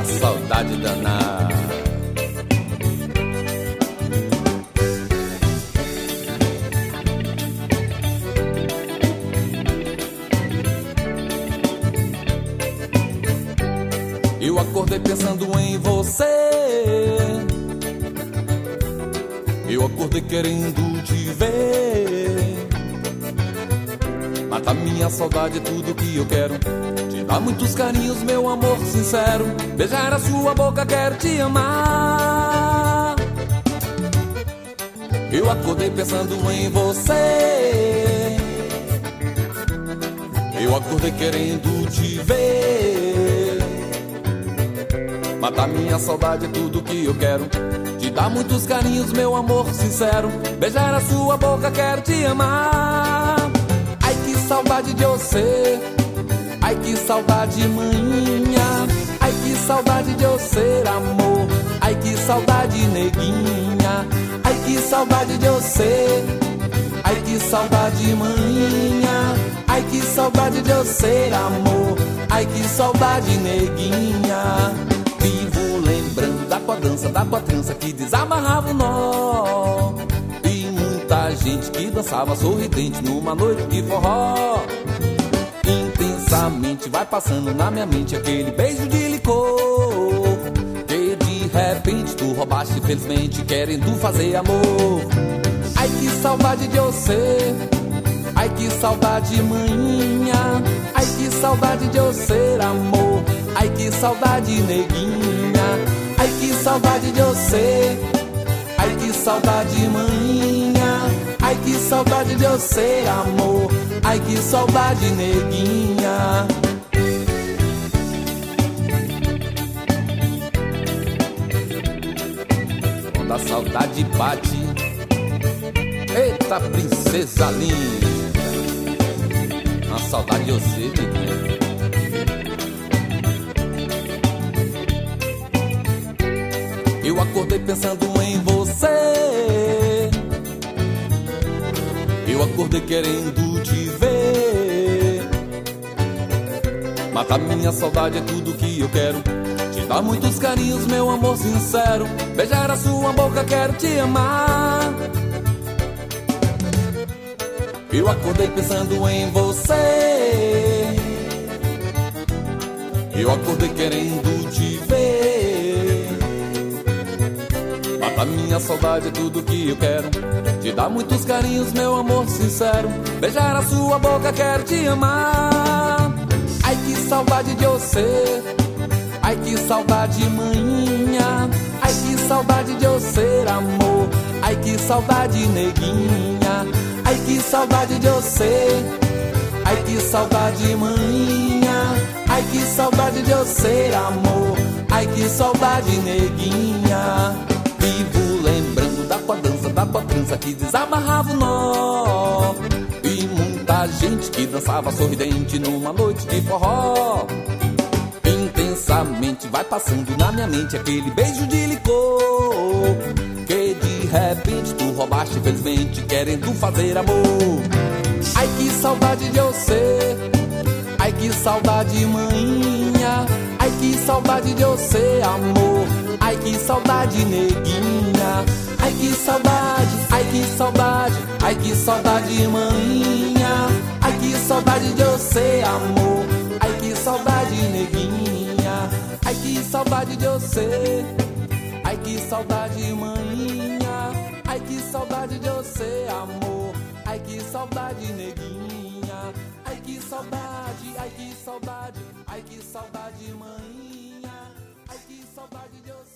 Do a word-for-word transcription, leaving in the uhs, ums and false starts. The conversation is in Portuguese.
saudade danada. Eu acordei pensando em você, eu acordei querendo te ver. Mata minha saudade é tudo que eu quero, te dar muitos carinhos, meu amor sincero. Beijar a sua boca, quero te amar. Eu acordei pensando em você, eu acordei querendo te ver. Matar minha saudade é tudo que eu quero, te dar muitos carinhos, meu amor sincero. Beijar a sua boca, quero te amar. Ai, que saudade de você, ai, que saudade, maninha. Ai, que saudade de você, amor. Ai, que saudade, neguinha. Ai, que saudade de você, ai, que saudade, maninha. Ai, que saudade de você, amor. Ai, que saudade, neguinha. Vivo lembrando da tua dança, da tua trança que desamarrava o nó, e muita gente que dançava sorridente numa noite de forró. Intensamente vai passando na minha mente aquele beijo de licor, que de repente tu roubaste felizmente querendo fazer amor. Ai, que saudade de você, ai, que saudade, maninha. Ai, que saudade de você, amor. Ai, que saudade, neguinha. Ai, que saudade de você, ai, que saudade, maninha. Ai, que saudade de você, amor. Ai, que saudade, neguinha. Quando a saudade bate, eita, princesa linda, a saudade de você, neguinha. Eu acordei pensando em você, eu acordei querendo te ver. Matar minha saudade é tudo que eu quero, te dar muitos carinhos, meu amor sincero. Beijar a sua boca, quero te amar. Eu acordei pensando em você, eu acordei querendo te ver. Mata minha saudade é tudo que eu quero, te dar muitos carinhos, meu amor sincero. Beijar a sua boca, quero te amar. Ai, que saudade de você, ai, que saudade, maninha. Ai, que saudade de você, amor. Ai, que saudade, neguinha. Ai, que saudade de você, ai, que saudade, maninha. Ai, que saudade de você, amor. Ai, que saudade, neguinha. Vivo lembrando da tua dança, da tua trança que desamarrava o nó, e muita gente que dançava sorridente numa noite de forró. Intensamente vai passando na minha mente aquele beijo de licor, que de repente tu roubaste felizmente querendo fazer amor. Ai, que saudade de você, ai, que saudade, maninha. Ai, que saudade de você, amor. Ai, que saudade, neguinha. Ai, que saudade, ai, que saudade. Ai, que saudade, maninha. Ai, que saudade de você, amor. Ai, que saudade, neguinha. Ai, que saudade de você. Ai, que saudade, maninha. Ai, que saudade de você, amor. Ai, que saudade, neguinha. Ai, que saudade, ai, que saudade. Ai, que saudade, maninha. Ai, que saudade de você.